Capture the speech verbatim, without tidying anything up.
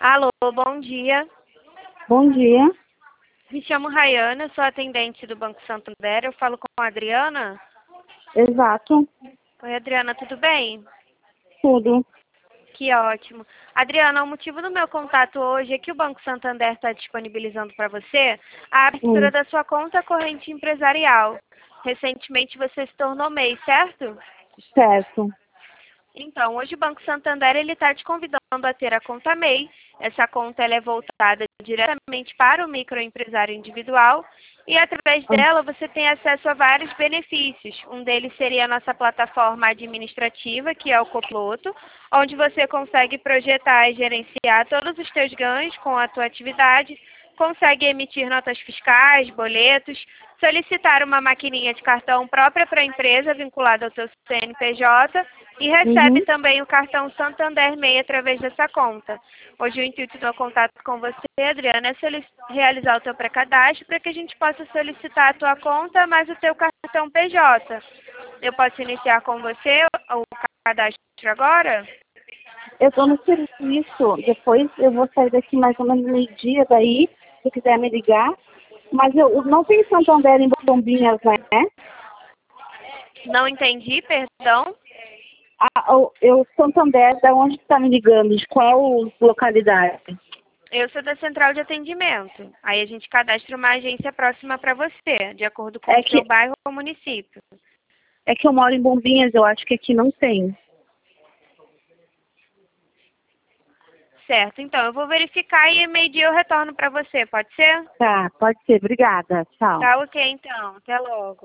Alô, bom dia. Bom dia. Me chamo Rayana, sou atendente do Banco Santander. Eu falo com a Adriana. Exato. Oi, Adriana, tudo bem? Tudo. Que ótimo. Adriana, o motivo do meu contato hoje é que o Banco Santander está disponibilizando para você a abertura Hum, da sua conta corrente empresarial. Recentemente você se tornou M E I, certo? certo. Então, hoje o Banco Santander ele está te convidando a ter a conta M E I. Essa conta ela é voltada diretamente para o microempresário individual e através Ah, dela você tem acesso a vários benefícios. Um deles seria a nossa plataforma administrativa, que é o Coploto, onde você consegue projetar e gerenciar todos os seus ganhos com a tua atividade, consegue emitir notas fiscais, boletos, solicitar uma maquininha de cartão própria para a empresa vinculada ao teu C N P J e recebe uhum. também o cartão Santander M E I através dessa conta. Hoje o intuito do meu contato com você, Adriana, é solic- realizar o teu pré-cadastro para que a gente possa solicitar a tua conta mais o teu cartão P J. Eu posso iniciar com você o cadastro agora? Eu estou no serviço. Depois eu vou sair daqui mais ou menos meio-dia daí, se quiser me ligar. Mas eu, eu não tenho Santander em Bombinhas, né? Não entendi, perdão. Ah, o- eu, Santander, da onde está me ligando? De qual localidade? Eu sou da central de atendimento. Aí a gente cadastra uma agência próxima para você, de acordo com É o seu que, bairro ou município. é que eu moro em Bombinhas, eu acho que aqui não tem. Certo, então eu vou verificar e meio-dia eu retorno para você, pode ser? Tá, pode ser. Obrigada. Tchau. Tá ok, então. Até logo.